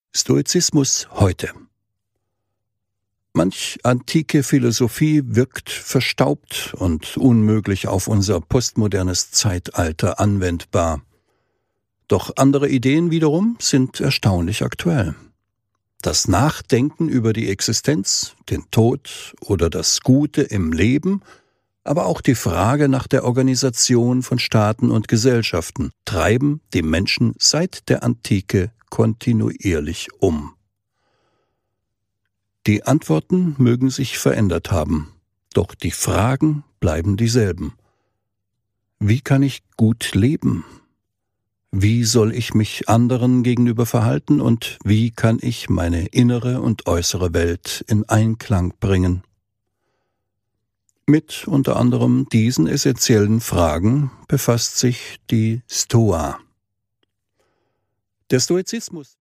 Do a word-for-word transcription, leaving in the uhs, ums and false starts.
Stoizismus heute. Manch antike Philosophie wirkt verstaubt und unmöglich auf unser postmodernes Zeitalter anwendbar. Doch andere Ideen wiederum sind erstaunlich aktuell. Das Nachdenken über die Existenz, den Tod oder das Gute im Leben, aber auch die Frage nach der Organisation von Staaten und Gesellschaften treiben die Menschen seit der Antike kontinuierlich um. Die Antworten mögen sich verändert haben, doch die Fragen bleiben dieselben. Wie kann ich gut leben? Wie soll ich mich anderen gegenüber verhalten und wie kann ich meine innere und äußere Welt in Einklang bringen? Mit unter anderem diesen essentiellen Fragen befasst sich die Stoa. Der Stoizismus